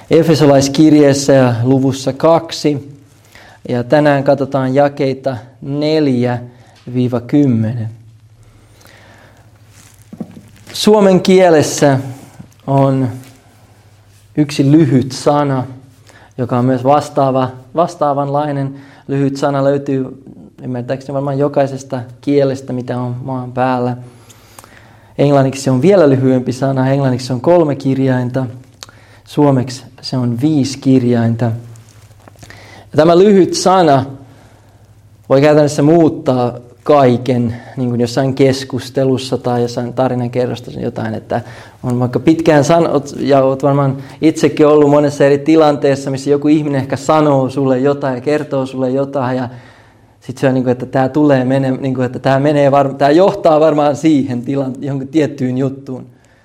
Efesolaiskirjeessä ja luvussa 2. Ja tänään katsotaan jakeita 4-10. Suomen kielessä on yksi lyhyt sana, joka on myös vastaavanlainen lyhyt sana. Löytyy ymmärtääkseni varmaan jokaisesta kielestä, mitä on maan päällä. Englanniksi se on vielä lyhyempi sana. Englanniksi se on 3 kirjainta. Suomeksi se on 5 kirjainta. Ja tämä lyhyt sana voi käytännössä muuttaa kaiken, niin kuin jossain keskustelussa tai jossain tarinankerrostossa jotain, että on vaikka pitkään sanot, ja olet varmaan itsekin ollut monessa eri tilanteessa, missä joku ihminen ehkä sanoo sulle jotain ja kertoo sulle jotain, ja sitten se on niin kuin, että tämä johtaa varmaan siihen johonkin tiettyyn juttuun.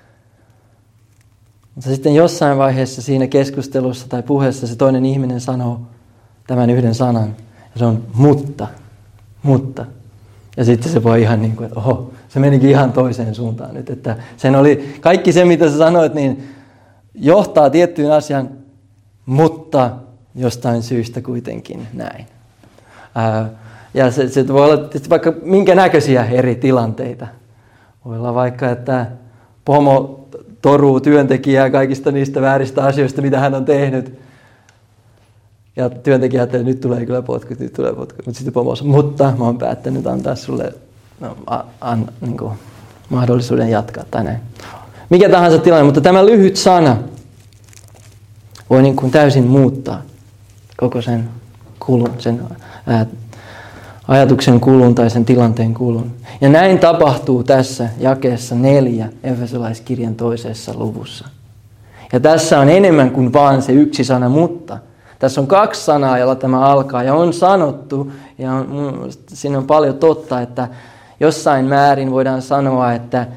Mutta sitten jossain vaiheessa siinä keskustelussa tai puheessa se toinen ihminen sanoo tämän yhden sanan, ja se on mutta. Ja sitten se voi ihan niin kuin, että oho, se menikin ihan toiseen suuntaan nyt. Että sen oli, kaikki se mitä sä sanoit, niin johtaa tiettyyn asiaan, mutta jostain syystä kuitenkin näin. Ja se voi olla vaikka minkä näköisiä eri tilanteita. Voi olla vaikka, että pomo toruu työntekijää kaikista niistä vääristä asioista, mitä hän on tehnyt. Ja työntekijä ajattelee, että nyt tulee kyllä potkut. Mutta sitten pomo sanoo, mutta mä oon päättänyt antaa sulle niin kuin mahdollisuuden jatkaa tai näin. Mikä tahansa tilanne, mutta tämä lyhyt sana voi niin kuin täysin muuttaa koko sen kulun, sen ajatuksen kulun tai sen tilanteen kulun. Ja näin tapahtuu tässä jakeessa 4 Efesolaiskirjan 2. luvussa. Ja tässä on enemmän kuin vaan se yksi sana, mutta. Tässä on 2 sanaa, jolla tämä alkaa, ja on sanottu, ja siinä on paljon totta, että jossain määrin voidaan sanoa, että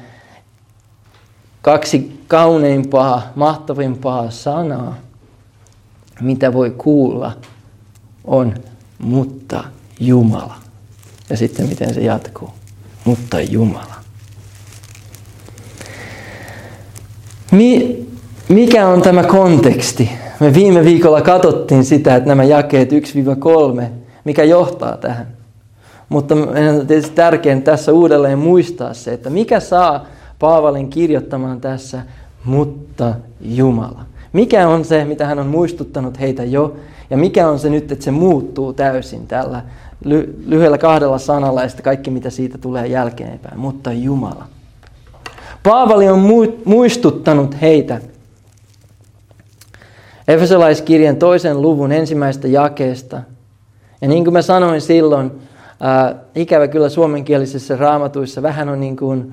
2 kauneimpaa, mahtavimpaa sanaa, mitä voi kuulla, on mutta Jumala. Ja sitten miten se jatkuu, mutta Jumala. Mikä on tämä konteksti? Me viime viikolla katsottiin sitä, että nämä jakeet 1-3, mikä johtaa tähän. Mutta meidän on tietysti tärkeää tässä uudelleen muistaa se, että mikä saa Paavalin kirjoittamaan tässä, mutta Jumala. Mikä on se, mitä hän on muistuttanut heitä jo, ja mikä on se nyt, että se muuttuu täysin tällä lyhyellä 2 sanalla, ja sitten kaikki, mitä siitä tulee jälkeenpäin, mutta Jumala. Paavali on muistuttanut heitä Efesolaiskirjan 2. luvun 1. jakeesta. Ja niin kuin mä sanoin silloin, ikävä kyllä suomenkielisissä raamatuissa vähän on niin kuin,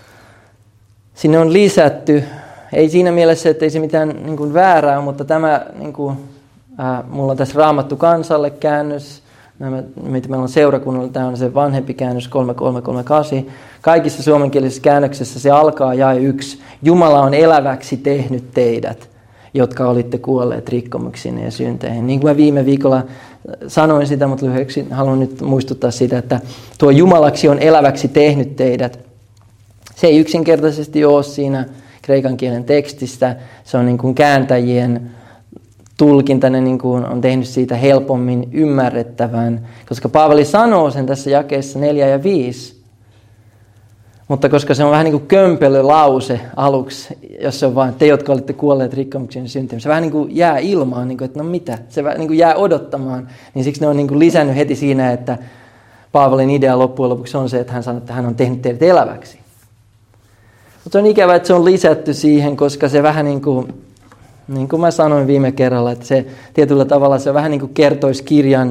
sinne on lisätty, ei siinä mielessä, että ei se mitään niin kuin väärää, mutta tämä, niin kuin, mulla on tässä Raamattu kansalle käännös, mitä meillä on seurakunnalla, tämä on se vanhempi käännös 3338. Kaikissa suomenkielisissä käännöksissä se alkaa jae 1. Jumala on eläväksi tehnyt teidät, jotka olitte kuolleet rikkomuksiin ja synteihin. Niin kuin mä viime viikolla sanoin sitä, mutta lyhyeksi haluan nyt muistuttaa sitä, että tuo Jumalaksi on eläväksi tehnyt teidät. Se ei yksinkertaisesti ole siinä kreikan kielen tekstistä. Se on niin kuin kääntäjien tulkinta, ne niin kuin on tehnyt siitä helpommin ymmärrettävän, koska Paavali sanoo sen tässä jakeessa 4 ja 5. Mutta koska se on vähän niin kuin kömpelö lause aluksi, jos se on vain te, jotka olitte kuolleet rikkomuksiin ja synteihin, se vähän niin kuin jää ilmaan, niin kuin, että no mitä, se niin kuin jää odottamaan. Niin siksi ne on niin kuin lisännyt heti siinä, että Paavalin idea loppujen lopuksi on se, että hän sanoo, että hän on tehnyt teidät eläväksi. Mutta on ikävä, että se on lisätty siihen, koska se vähän niin kuin mä sanoin viime kerralla, että se tietyllä tavalla se vähän niin kuin kertoisi kirjan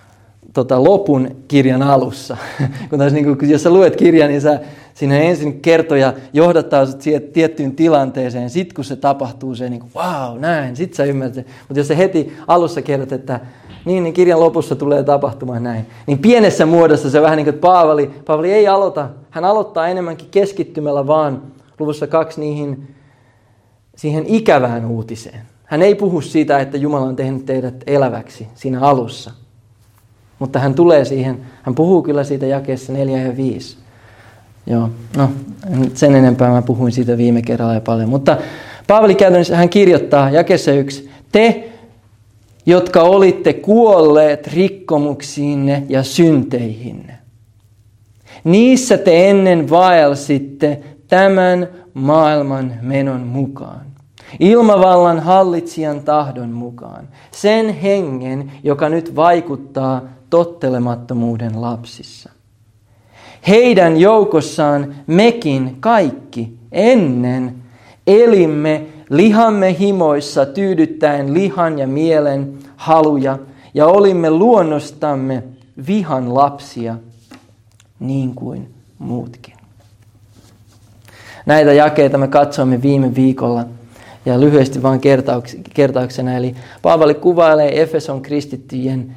lopun kirjan alussa. Kun taas, niin kuin, jos sä luet kirjan, niin siinä ensin kertoja johdattaa sut siihen tiettyyn tilanteeseen. Sitten kun se tapahtuu, se niin kuin, wow, näin, sit sä ymmärrät. Mutta jos sä heti alussa kerrot, että niin kirjan lopussa tulee tapahtumaan näin. Niin pienessä muodossa se vähän niin kuin, että Paavali ei aloita. Hän aloittaa enemmänkin keskittymällä vaan luvussa 2 siihen ikävään uutiseen. Hän ei puhu siitä, että Jumala on tehnyt teidät eläväksi siinä alussa. Mutta hän tulee siihen, hän puhuu kyllä siitä jakeessa 4 ja 5. Joo, no sen enempää mä puhuin siitä viime kerralla ja paljon. Mutta Paavali käytännössä hän kirjoittaa jakeessa 1, Te, jotka olitte kuolleet rikkomuksiinne ja synteihinne. Niissä te ennen vaelsitte tämän maailman menon mukaan. Ilmavallan hallitsijan tahdon mukaan. Sen hengen, joka nyt vaikuttaa tottelemattomuuden lapsissa. Heidän joukossaan mekin kaikki ennen elimme lihamme himoissa tyydyttäen lihan ja mielen haluja ja olimme luonnostamme vihan lapsia niin kuin muutkin. Näitä jakeita me katsoimme viime viikolla ja lyhyesti vain kertauksena. Eli Paavali kuvailee Efeson kristittyjen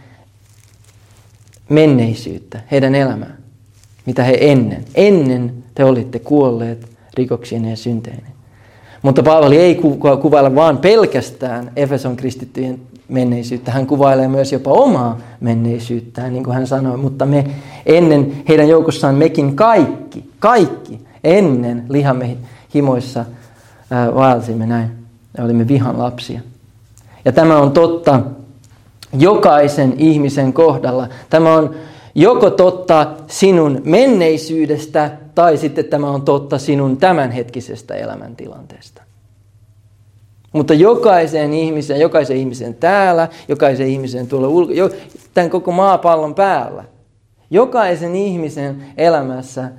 menneisyyttä, heidän elämää, mitä he ennen te olitte kuolleet rikoksien ja synteineen. Mutta Paavali ei kuvaile vaan pelkästään Efeson kristittyjen menneisyyttä. Hän kuvailee myös jopa omaa menneisyyttään, niin kuin hän sanoi. Mutta me ennen heidän joukossaan mekin kaikki ennen lihamme himoissa vaelsimme näin. Ja olimme vihan lapsia. Ja tämä on totta jokaisen ihmisen kohdalla. Tämä on joko totta sinun menneisyydestä tai sitten tämä on totta sinun tämänhetkisestä elämäntilanteesta. Mutta jokaisen ihmisen täällä, jokaisen ihmisen tuolla tämän koko maapallon päällä, jokaisen ihmisen elämässä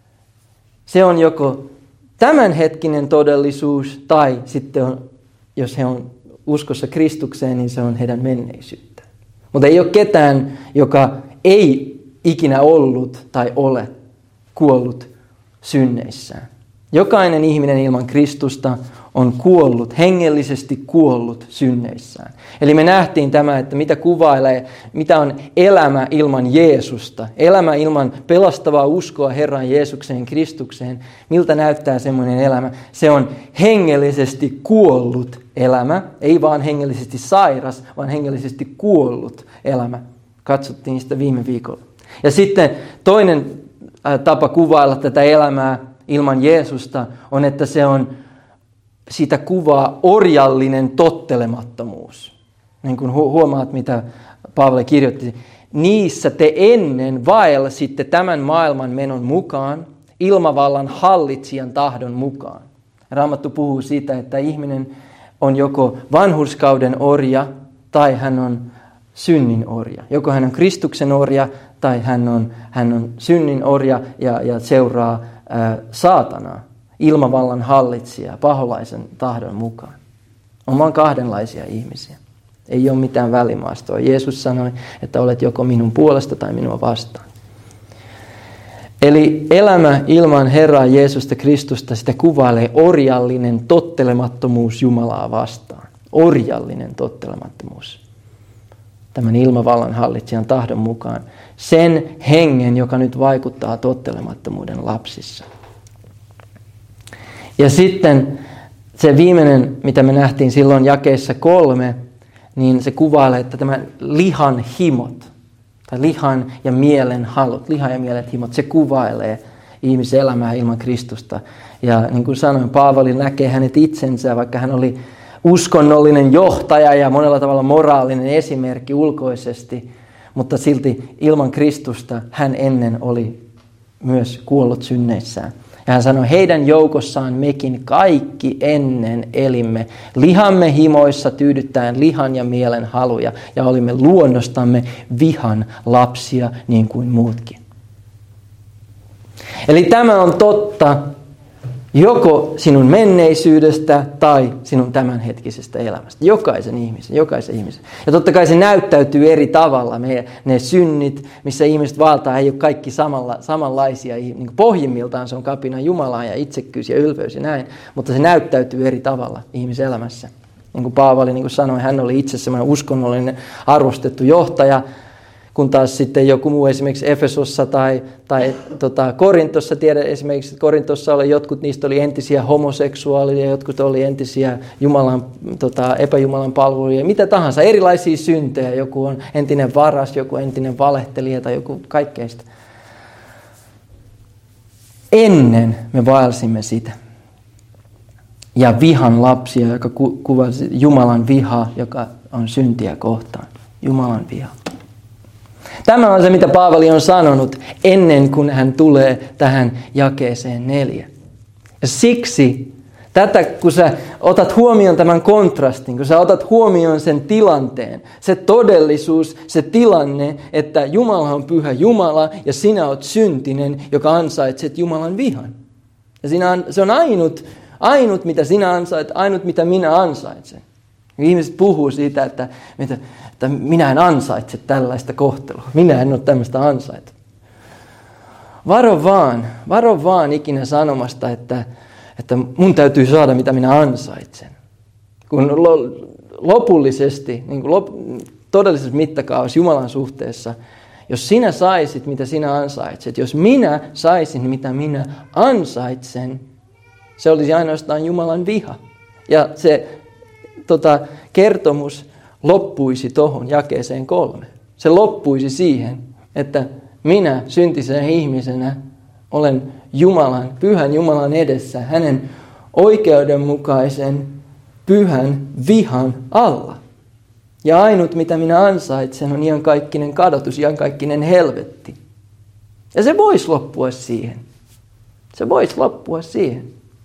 se on joko tämänhetkinen todellisuus tai sitten jos he on uskossa Kristukseen, niin se on heidän menneisyyttään. Mutta ei ole ketään, joka ei ikinä ollut tai ole kuollut synneissään. Jokainen ihminen ilman Kristusta on kuollut, hengellisesti kuollut synneissään. Eli me nähtiin tämä, että mitä on elämä ilman Jeesusta, elämä ilman pelastavaa uskoa Herran Jeesukseen Kristukseen. Miltä näyttää semmoinen elämä? Se on hengellisesti kuollut elämä, ei vaan hengellisesti sairas, vaan hengellisesti kuollut elämä. Katsottiin sitä viime viikolla. Ja sitten toinen tapa kuvailla tätä elämää ilman Jeesusta on, että se on sitä kuvaa orjallinen tottelemattomuus. Niin kuin huomaat, mitä Paavali kirjoitti. Niissä te ennen vaelsitte tämän maailman menon mukaan, ilmavallan hallitsijan tahdon mukaan. Raamattu puhuu siitä, että ihminen on joko vanhurskauden orja tai hän on synnin orja. Joko hän on Kristuksen orja tai hän on synnin orja ja seuraa saatanaa, ilmavallan hallitsija, paholaisen tahdon mukaan. On vain kahdenlaisia ihmisiä. Ei ole mitään välimaastoa. Jeesus sanoi, että olet joko minun puolesta tai minua vastaan. Eli elämä ilman Herraa Jeesusta Kristusta, sitä kuvailee orjallinen tottelemattomuus Jumalaa vastaan. Orjallinen tottelemattomuus. Tämän ilmavallan hallitsijan tahdon mukaan. Sen hengen, joka nyt vaikuttaa tottelemattomuuden lapsissa. Ja sitten se viimeinen, mitä me nähtiin silloin jakeessa 3, niin se kuvailee, että tämä lihan himot, tai lihan ja mielen halut, lihan ja mielen himot, se kuvailee ihmisen elämää ilman Kristusta. Ja niin kuin sanoin, Paavali näkee hänet itsensä, vaikka hän oli uskonnollinen johtaja ja monella tavalla moraalinen esimerkki ulkoisesti, mutta silti ilman Kristusta hän ennen oli myös kuollut synneissään. Ja hän sanoi, heidän joukossaan mekin kaikki ennen elimme lihamme himoissa tyydyttäen lihan ja mielen haluja ja olimme luonnostamme vihan lapsia niin kuin muutkin. Eli tämä on totta joko sinun menneisyydestä tai sinun tämänhetkisestä elämästä. Jokaisen ihmisen. Ja totta kai se näyttäytyy eri tavalla. Ne synnit, missä ihmiset valtaa, ei ole kaikki samanlaisia. Niin pohjimmiltaan se on kapina Jumalaa ja itsekkyys ja ylpeys ja näin. Mutta se näyttäytyy eri tavalla ihmiselämässä. Niin kuin Paavali niin kuin sanoi, hän oli itse semmoinen uskonnollinen arvostettu johtaja. Kun taas sitten joku muu esimerkiksi Efesossa tai Korintossa, tiedän esimerkiksi, että Korintossa oli jotkut, niistä oli entisiä homoseksuaaleja, jotkut oli entisiä epäjumalan palveluja, mitä tahansa, erilaisia syntejä, joku on entinen varas, joku entinen valehtelija tai joku kaikkeista. Ennen me vaelsimme sitä. ja vihan lapsia, joka kuvasi Jumalan vihaa, joka on syntiä kohtaan. Jumalan viha. Tämä on se, mitä Paavali on sanonut ennen kuin hän tulee tähän jakeeseen 4. Ja siksi tätä, kun sä otat huomioon tämän kontrastin, kun sä otat huomioon sen tilanteen, se todellisuus, se tilanne, että Jumala on pyhä Jumala ja sinä oot syntinen, joka ansaitset Jumalan vihan. Ja se on ainut, mitä sinä ansait, ainut, mitä minä ansaitsen. Ihmiset puhuu siitä, että minä en ansaitse tällaista kohtelua. Minä en ole tämmöistä ansaita. Varo vaan ikinä sanomasta, että mun täytyy saada, mitä minä ansaitsen. Kun lopullisesti, niin todellisessa mittakaavassa Jumalan suhteessa, jos sinä saisit, mitä sinä ansaitset, jos minä saisin, mitä minä ansaitsen, se olisi ainoastaan Jumalan viha. Ja se kertomus loppuisi tuohon jakeeseen 3. Se loppuisi siihen, että minä syntisen ihmisenä olen pyhän Jumalan edessä, hänen oikeudenmukaisen pyhän vihan alla. Ja ainut, mitä minä ansaitsen, on iankaikkinen kadotus, iankaikkinen helvetti. Ja se voisi loppua siihen. Se voisi loppua siihen.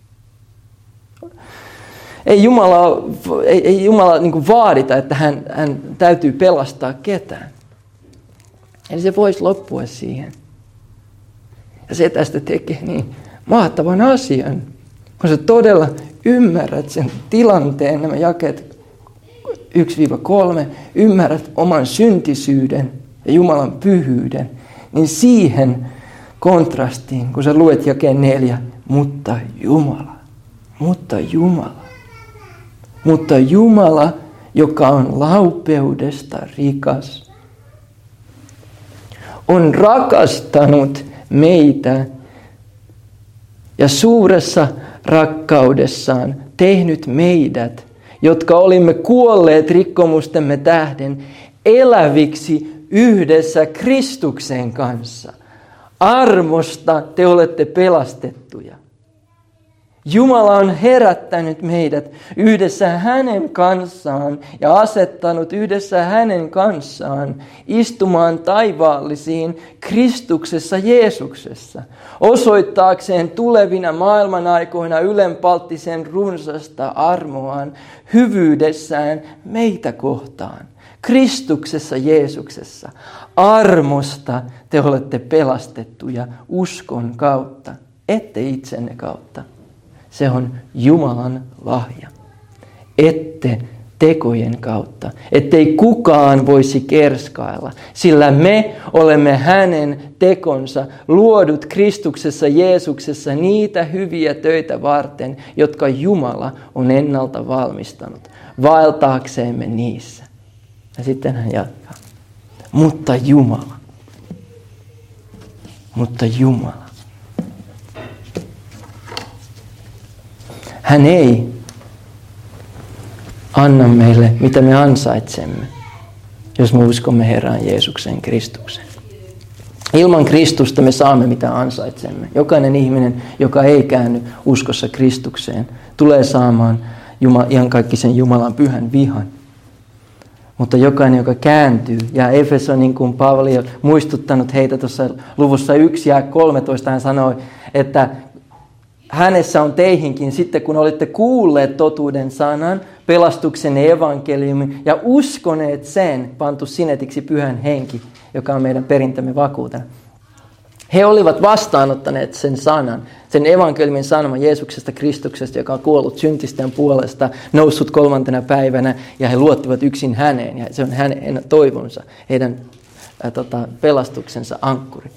Ei Jumala niin kuin vaadita, että hän täytyy pelastaa ketään. Eli se voisi loppua siihen. Ja se tästä tekee niin mahtavan asian, kun sä todella ymmärrät sen tilanteen, nämä jakeet 1-3, ymmärrät oman syntisyyden ja Jumalan pyhyyden, niin siihen kontrastiin, kun sä luet jakeen 4, mutta Jumala, joka on laupeudesta rikas, on rakastanut meitä ja suuressa rakkaudessaan tehnyt meidät, jotka olimme kuolleet rikkomustemme tähden, eläviksi yhdessä Kristuksen kanssa. Armosta te olette pelastettuja. Jumala on herättänyt meidät yhdessä hänen kanssaan ja asettanut yhdessä hänen kanssaan istumaan taivaallisiin Kristuksessa Jeesuksessa, osoittaakseen tulevina maailman aikoina ylenpalttisen runsasta armoaan hyvyydessään meitä kohtaan. Kristuksessa Jeesuksessa armosta te olette pelastettuja uskon kautta, ette itsenne kautta. Se on Jumalan lahja. Ette tekojen kautta. Ettei kukaan voisi kerskailla, sillä me olemme hänen tekonsa luodut Kristuksessa Jeesuksessa niitä hyviä töitä varten, jotka Jumala on ennalta valmistanut, vaeltaakseemme niissä. Ja sitten hän jatkaa. Mutta Jumala. Hän ei anna meille, mitä me ansaitsemme, jos me uskomme Herran Jeesuksen Kristuksen. Ilman Kristusta me saamme, mitä ansaitsemme. Jokainen ihminen, joka ei käänny uskossa Kristukseen, tulee saamaan iankaikkisen Jumalan pyhän vihan. Mutta jokainen, joka kääntyy, ja Efeso, niin kuin Paavali on muistuttanut heitä tuossa luvussa 1 ja 13, hän sanoi, että hänessä on teihinkin sitten, kun olette kuulleet totuuden sanan, pelastuksen evankeliumin ja uskoneet sen, pantu sinetiksi pyhän henki, joka on meidän perintämme vakuutena. He olivat vastaanottaneet sen sanan, sen evankeliumin sanoman Jeesuksesta Kristuksesta, joka on kuollut syntisten puolesta, noussut 3. päivänä, ja he luottivat yksin häneen, ja se on hänen toivonsa, heidän pelastuksensa ankkuri.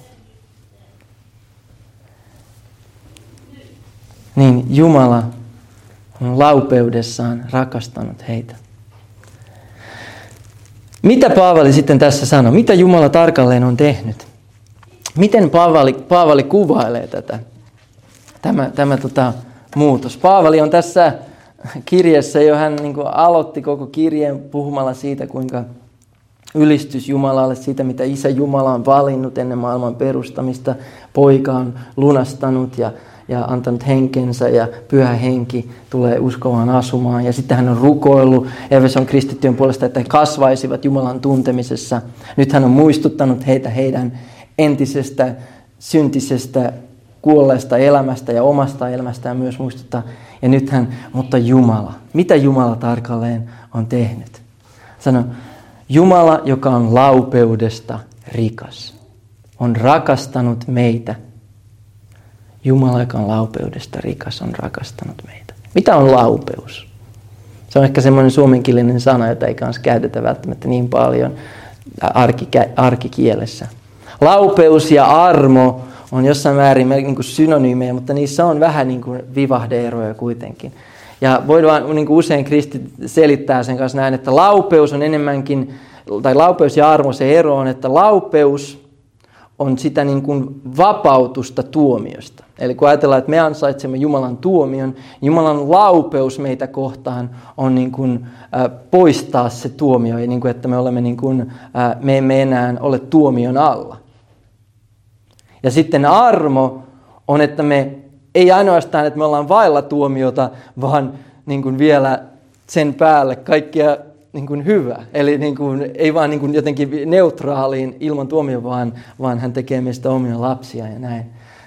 Niin Jumala on laupeudessaan rakastanut heitä. Mitä Paavali sitten tässä sanoo? Mitä Jumala tarkalleen on tehnyt? Miten Paavali kuvailee tätä? Tämä muutos. Paavali on tässä kirjassa jo, hän niin kuin aloitti koko kirjeen puhumalla siitä, kuinka ylistys Jumalalle, siitä mitä Isä Jumala on valinnut ennen maailman perustamista, poika on lunastanut ja ja antanut henkensä ja Pyhä Henki tulee uskomaan asumaan. Ja sitten hän on rukoillut Efeson kristittyjen puolesta, että he kasvaisivat Jumalan tuntemisessa. Nyt hän on muistuttanut heitä heidän entisestä syntisestä kuolleesta elämästä ja omasta elämästään myös muistuttaa. Ja nyt mutta Jumala, mitä Jumala tarkalleen on tehnyt? Sano, Jumala, joka on laupeudesta rikas, on rakastanut meitä. Jumala, joka on laupeudesta rikas, on rakastanut meitä. Mitä on laupeus? Se on ehkä semmoinen suomenkielinen sana, jota ei kanssa käytetä välttämättä niin paljon arkikielessä. Laupeus ja armo on jossain määrin niin kuin synonyymejä, mutta niissä on vähän niin kuin vivahde-eroja kuitenkin. Ja voidaan niin kuin usein kristit selittää sen kanssa näin, että laupeus on enemmänkin, tai laupeus ja armo, se ero on, että laupeus on sitä niin kuin vapautusta tuomiosta. Eli kun ajatellaan, että me ansaitsemme Jumalan tuomion, Jumalan laupeus meitä kohtaan on niin kuin, poistaa se tuomio, niin kuin, että me olemme niin kuin, me emme enää ole tuomion alla. Ja sitten armo on, että me ei ainoastaan, että me ollaan vailla tuomiota, vaan niin kuin vielä sen päälle kaikkea niin kuin hyvää. Eli niin kuin, ei vaan niin kuin jotenkin neutraaliin ilman tuomio, vaan hän tekee meistä omia lapsia ja näin.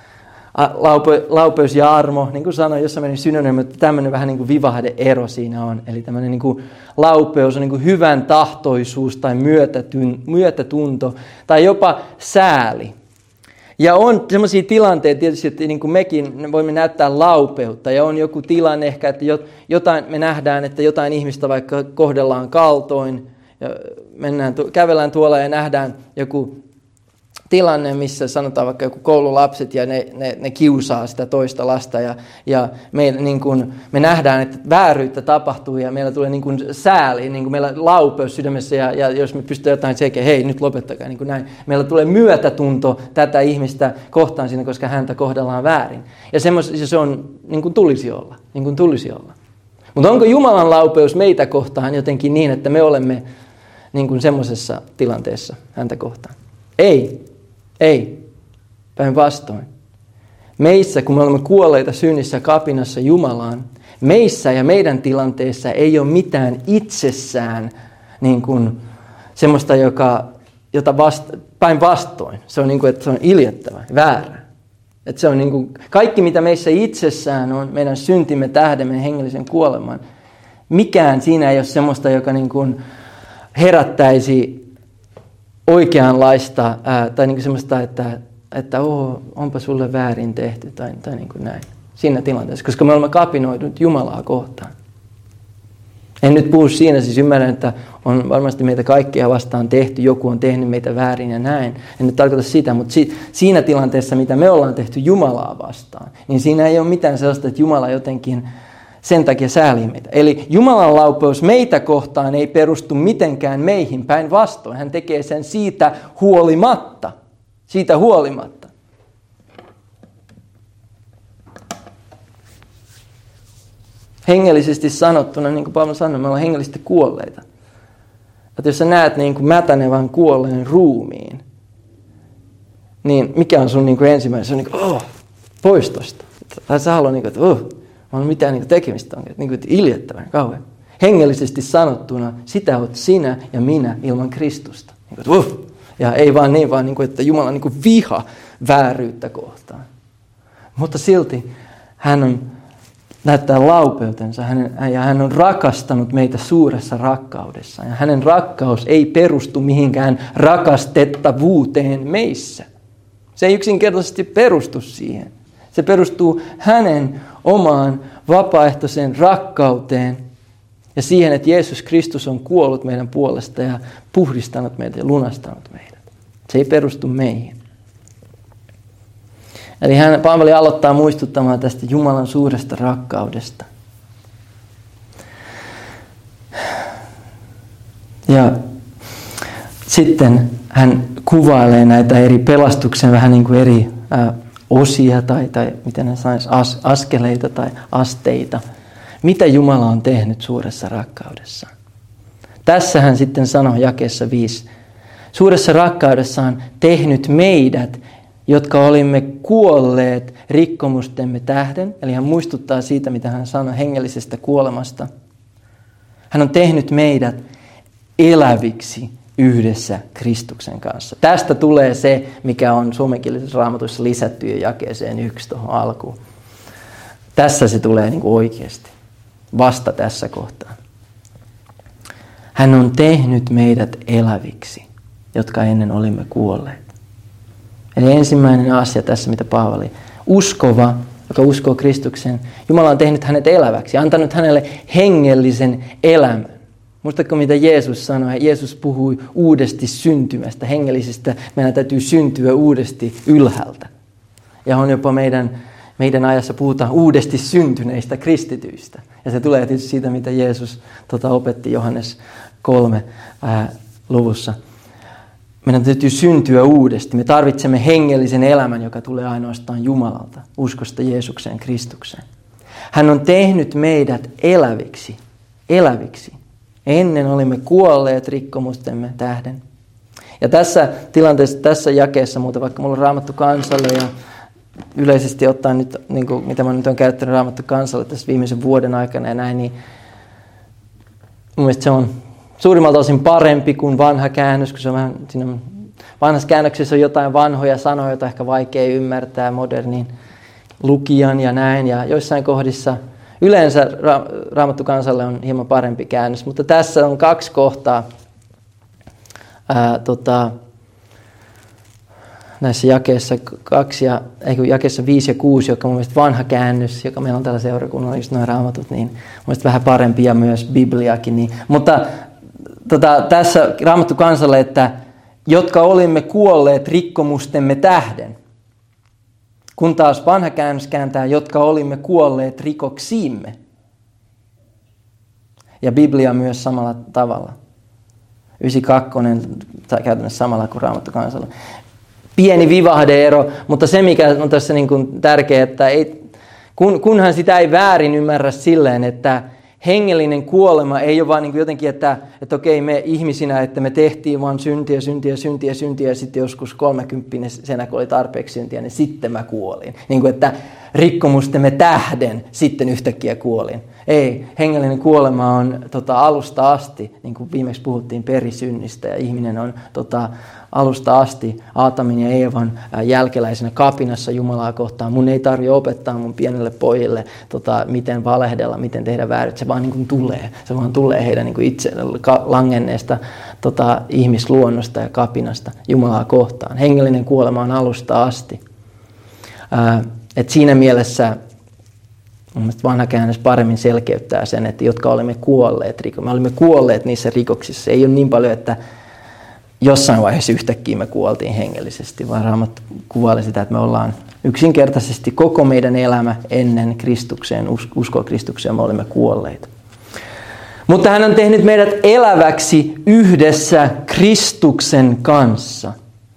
Laupeus ja armo, niin kuin sanoin, jossain meni synonyymi, mutta tämmöinen vähän niin kuin vivahde-ero siinä on. Eli tämmöinen niin kuin laupeus on niin kuin hyvän tahtoisuus tai myötätunto tai jopa sääli. Ja on sellaisia tilanteita tietysti, että niin kuin mekin voimme näyttää laupeutta. Ja on joku tilanne ehkä, että me nähdään, että jotain ihmistä vaikka kohdellaan kaltoin. Ja kävellään tuolla ja nähdään joku tilanne, missä sanotaan vaikka joku koululapset ja ne kiusaa sitä toista lasta. Ja me nähdään, että vääryyttä tapahtuu ja meillä tulee niin kuin sääli, niin kuin meillä laupeus sydämessä. Ja jos me pystytään jotain sekä, hei nyt lopettakaa, niin kuin näin. Meillä tulee myötätunto tätä ihmistä kohtaan siinä, koska häntä kohdellaan väärin. Ja se on niin kuin tulisi olla. Niin kuin tulisi olla. Mutta onko Jumalan laupeus meitä kohtaan jotenkin niin, että me olemme niin kuin semmoisessa tilanteessa häntä kohtaan? Ei, päinvastoin. Meissä, kun me olemme kuolleita synnissä kapinassa Jumalaan, meissä ja meidän tilanteessa ei ole mitään itsessään niin kuin semmoista, jota päinvastoin. Se on niin kuin, että se on iljettävä, väärä. Että se on niin kuin, kaikki, mitä meissä itsessään on, meidän syntimme tähden, meidän hengellisen kuoleman, mikään siinä ei ole semmoista, joka niin kuin herättäisi oikeanlaista tai niin kuin semmoista, että onpa sulle väärin tehty tai niin kuin näin. Siinä tilanteessa, koska me olemme kapinoidut Jumalaa kohtaan. En nyt puhu siinä, siis ymmärrän, että on varmasti meitä kaikkia vastaan tehty, joku on tehnyt meitä väärin ja näin. En nyt tarkoita sitä, mutta siinä tilanteessa, mitä me ollaan tehty Jumalaa vastaan, niin siinä ei ole mitään sellaista, että Jumala jotenkin sen takia säälii meitä. Eli Jumalan laupeus meitä kohtaan ei perustu mitenkään meihin, päinvastoin. Hän tekee sen siitä huolimatta. Siitä huolimatta. Hengellisesti sanottuna, niin kuin Paavali sanoi, me ollaan hengellisesti kuolleita. Että jos sä näet niin kuin mätänevän kuolleen ruumiin, niin mikä on sun niin kuin ensimmäinen? Se on niin kuin, pois tosta. Tai sä haluat niin kuin, että mä en ole mitään niin tekemistä on, niin että iljettävän kauhean. Hengellisesti sanottuna, sitä oot sinä ja minä ilman Kristusta. Niin kuin, ja ei vaan niin, vaan niin kuin, että Jumala niin kuin viha vääryyttä kohtaan. Mutta silti hän näyttää laupeutensa ja hän on rakastanut meitä suuressa rakkaudessa. Ja hänen rakkaus ei perustu mihinkään rakastettavuuteen meissä. Se ei yksinkertaisesti perustu siihen. Se perustuu hänen omaan vapaaehtoiseen rakkauteen ja siihen, että Jeesus Kristus on kuollut meidän puolesta ja puhdistanut meitä ja lunastanut meidät. Se ei perustu meihin. Eli Paavali aloittaa muistuttamaan tästä Jumalan suuresta rakkaudesta. Ja sitten hän kuvailee näitä eri pelastuksen vähän niin kuin eri osia tai miten ne sais, askeleita tai asteita. Mitä Jumala on tehnyt suuressa rakkaudessaan? Tässä hän sitten sanoo jakeessa 5. Suuressa rakkaudessaan tehnyt meidät jotka olimme kuolleet rikkomustemme tähden. Eli hän muistuttaa siitä, mitä hän sanoi hengellisestä kuolemasta. Hän on tehnyt meidät eläviksi yhdessä Kristuksen kanssa. Tästä tulee se, mikä on suomenkielisessä raamatussa lisätty jo jakeeseen 1 tuohon alkuun. Tässä se tulee niin kuin oikeasti. Vasta tässä kohtaa. Hän on tehnyt meidät eläviksi, jotka ennen olimme kuolleet. Eli ensimmäinen asia tässä, mitä Paavali, uskova, joka uskoo Kristukseen, Jumala on tehnyt hänet eläväksi, antanut hänelle hengellisen elämän. Muistatko, mitä Jeesus sanoi? Jeesus puhui uudesti syntymästä, hengellisestä. Meidän täytyy syntyä uudesti ylhäältä. Ja on jopa meidän ajassa puhutaan uudesti syntyneistä kristityistä. Ja se tulee tietysti siitä, mitä Jeesus opetti Johannes 3 luvussa. Meidän täytyy syntyä uudesti. Me tarvitsemme hengellisen elämän, joka tulee ainoastaan Jumalalta, uskosta Jeesukseen, Kristukseen. Hän on tehnyt meidät eläviksi. Ennen olimme kuolleet rikkomustemme tähden. Ja tässä tilanteessa, tässä jakeessa, muuten vaikka mulla on Raamattu kansalle ja yleisesti ottaen nyt, niin kuin, mitä mä nyt olen käyttänyt Raamattu kansalle tässä viimeisen vuoden aikana ja näin, niin mun mielestä se on suurimmalta osin parempi kuin vanha käännös, kun se on vähän, siinä vanhassa käännöksessä on jotain vanhoja sanoja, joita ehkä vaikea ymmärtää modernin lukijan ja näin, ja joissain kohdissa yleensä Raamattu kansalle on hieman parempi käännös, mutta tässä on 2 kohtaa näissä jakeissa 5 ja 6, joka on mielestäni vanha käännös, joka meillä on tällä seurakunnalla, just nuo raamatut, niin mielestäni vähän parempi ja myös Bibliakin. Niin. Mutta tässä Raamattu kansalle, että jotka olimme kuolleet rikkomustemme tähden, kun taas vanha käännös kääntää, jotka olimme kuolleet rikoksiimme. Ja Biblia myös samalla tavalla. 92 tai käytännössä samalla kuin Raamattu kansalle. Pieni vivahde-ero, mutta se mikä on tässä niin kuin tärkeää, että kunhan sitä ei väärin ymmärrä silleen, että hengellinen kuolema ei ole vaan niin kuin jotenkin, että okei me ihmisinä, että me tehtiin vaan syntiä ja sitten joskus 30 senä, kun oli tarpeeksi syntiä, niin sitten mä kuolin. Niin kuin, että rikkomustemme tähden sitten yhtäkkiä kuolin. Ei, hengellinen kuolema on alusta asti, niin kuin viimeksi puhuttiin perisynnistä ja ihminen on alusta asti Aatamin ja Eevan jälkeläisenä kapinassa Jumalaa kohtaan. Mun ei tarvitse opettaa mun pienelle pojille, miten valehdella, miten tehdä väärin. Se vaan niin kuin tulee. Se vaan tulee heidän niin kuin itse langenneesta ihmisluonnosta ja kapinasta Jumalaa kohtaan. Hengellinen kuolema on alusta asti. Et siinä mielessä mun mielestä vanha käännös paremmin selkeyttää sen, että jotka olemme kuolleet, me olimme kuolleet niissä rikoksissa. Ei ole niin paljon, että jossain vaiheessa yhtäkkiä me kuoltiin hengellisesti, vaan Raamattu kuvaili sitä, että me ollaan yksinkertaisesti koko meidän elämä ennen Kristukseen, uskoa Kristukseen, me olimme kuolleet. Mutta hän on tehnyt meidät eläväksi yhdessä Kristuksen kanssa.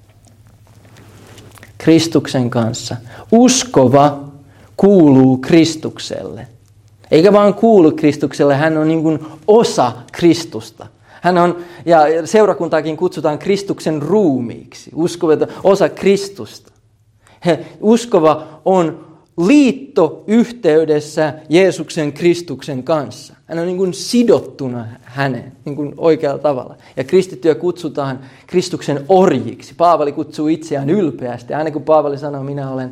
Kristuksen kanssa. Uskova kuuluu Kristukselle. Eikä vaan kuulu Kristukselle, hän on niin kuin osa Kristusta. Hän on, ja seurakuntaakin kutsutaan Kristuksen ruumiiksi. Uskova osa Kristusta. Uskova on liittoyhteydessä Jeesuksen Kristuksen kanssa. Hän on niin kuin sidottuna häneen niin kuin oikealla tavalla. Ja kristittyjä kutsutaan Kristuksen orjiksi. Paavali kutsuu itseään ylpeästi. Aina kun Paavali sanoo, minä olen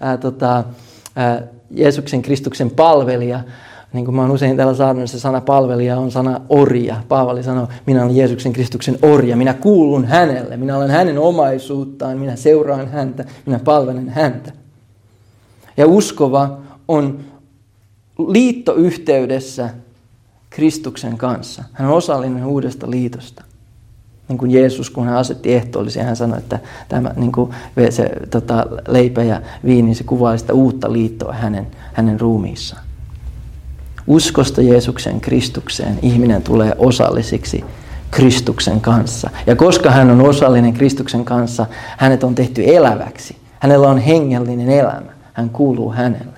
Jeesuksen Kristuksen palvelija, niin kuin mä oon usein täällä saanut, se sana palvelija on sana orja. Paavali sanoo, minä olen Jeesuksen Kristuksen orja, minä kuulun hänelle, minä olen hänen omaisuuttaan, minä seuraan häntä, minä palvelen häntä. Ja uskova on liittoyhteydessä Kristuksen kanssa. Hän on osallinen uudesta liitosta. Niin kuin Jeesus, kun hän asetti ehtoollisia, hän sanoi, että tämä niin kuin se, leipä ja viini, se kuvaa sitä uutta liittoa hänen ruumiissaan. Uskosta Jeesuksen Kristukseen ihminen tulee osallisiksi Kristuksen kanssa. Ja koska hän on osallinen Kristuksen kanssa, hänet on tehty eläväksi. Hänellä on hengellinen elämä. Hän kuuluu hänelle.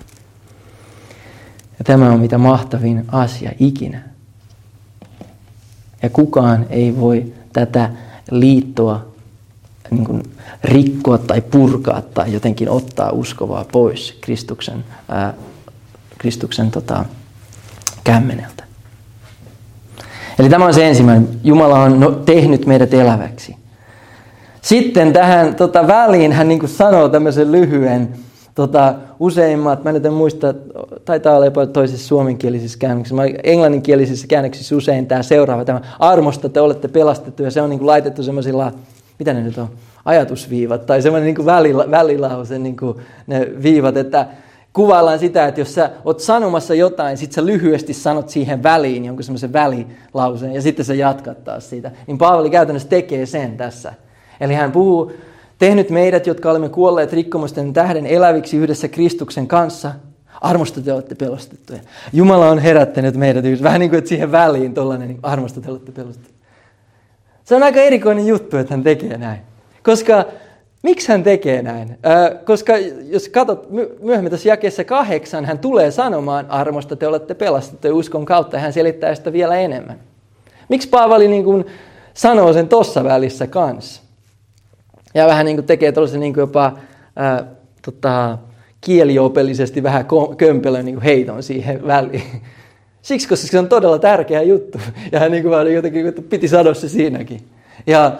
Ja tämä on mitä mahtavin asia ikinä. Ja kukaan ei voi tätä liittoa niin kuin rikkoa tai purkaa tai jotenkin ottaa uskovaa pois Kristuksen kämmeneltä. Eli tämä on se ensimmäinen. Jumala on tehnyt meidät eläväksi. Sitten tähän väliin hän niin kuin sanoo tämmöisen lyhyen, useimmat, mä en muista, taitaa olla jopa toisessa suomenkielisissä käännöksissä, englanninkielisissä käännöksissä usein tämä seuraava, tämä armosta te olette pelastettu, ja se on niin kuin laitettu semmoisilla, mitä ne nyt on, ajatusviivat, tai semmoinen niin kuin välilause, niin kuin ne viivat, että kuvaillaan sitä, että jos sä oot sanomassa jotain, sit sä lyhyesti sanot siihen väliin jonkun semmoisen välilauseen, ja sitten sä jatkat taas siitä, niin Paavali käytännössä tekee sen tässä. Eli hän puhuu, tehnyt meidät, jotka olemme kuolleet rikkomusten tähden eläviksi yhdessä Kristuksen kanssa. Armosta te olette pelastettuja. Jumala on herättänyt meidät yhdessä. Vähän niin kuin että siihen väliin tuollainen, niin armosta te olette pelastettuja. Se on aika erikoinen juttu, että hän tekee näin. Koska, miksi hän tekee näin? Koska jos katsot myöhemmin tässä jakeessa 8, hän tulee sanomaan, armosta te olette pelastettuja uskon kautta, ja hän selittää sitä vielä enemmän. Miksi Paavali niin kuin sanoo sen tuossa välissä kanssa? Ja vähän niin kuin tekee tuollaisen niin kuin jopa kieliopellisesti vähän kömpelön niin kuin heiton siihen väliin. Siksi, koska se on todella tärkeä juttu. Ja hän niin kuin vaan jotenkin piti sanoa se siinäkin. Ja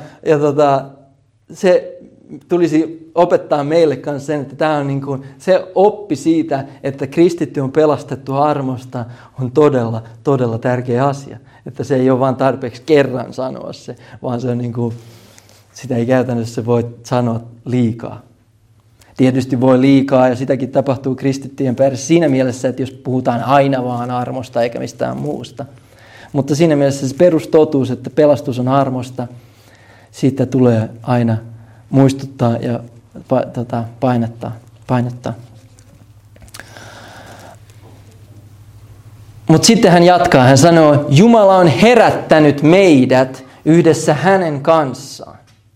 se tulisi opettaa meille kanssa sen, että tämä on niin kuin se oppi siitä, että kristitty on pelastettu armosta, on todella, todella tärkeä asia. Että se ei ole vain tarpeeksi kerran sanoa se, vaan se on niin kuin sitä ei käytännössä voi sanoa liikaa. Tietysti voi liikaa ja sitäkin tapahtuu kristittyjen päässä siinä mielessä, että jos puhutaan aina vaan armosta eikä mistään muusta. Mutta siinä mielessä se perustotuus, että pelastus on armosta, siitä tulee aina muistuttaa ja painottaa. Mutta sitten hän jatkaa, hän sanoo, Jumala on herättänyt meidät yhdessä hänen kanssaan.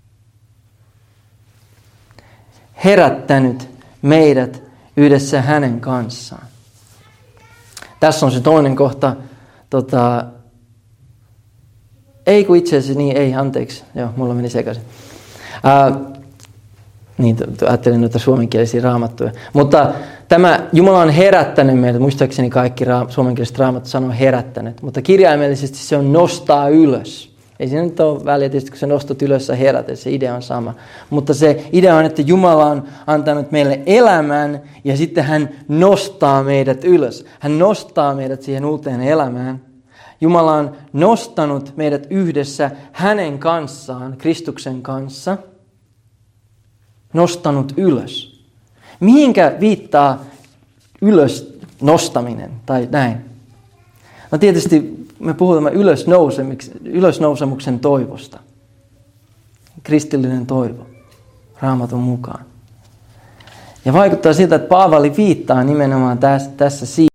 Herättänyt meidät yhdessä hänen kanssaan. Tässä on se toinen kohta. Ei kun itse asiassa, niin ei, anteeksi. Joo, mulla meni sekaisin. Ajattelin noita suomenkielisiä raamattuja. Mutta tämä Jumala on herättänyt meidät, muistaakseni kaikki suomenkieliset raamatut sanoo herättänyt, mutta kirjaimellisesti se on nostaa ylös. Ei siinä nyt ole väliä tietysti, kun sä nostat ylös ja herätät, se idea on sama. Mutta se idea on, että Jumala on antanut meille elämän ja sitten hän nostaa meidät ylös. Hän nostaa meidät siihen uuteen elämään. Jumala on nostanut meidät yhdessä hänen kanssaan, Kristuksen kanssa, nostanut ylös. Mihinkä viittaa ylös nostaminen tai näin? No tietysti me puhumme ylösnousemuksen toivosta. Kristillinen toivo, Raamatun mukaan. Ja vaikuttaa siltä, että Paavali viittaa nimenomaan tässä siihen,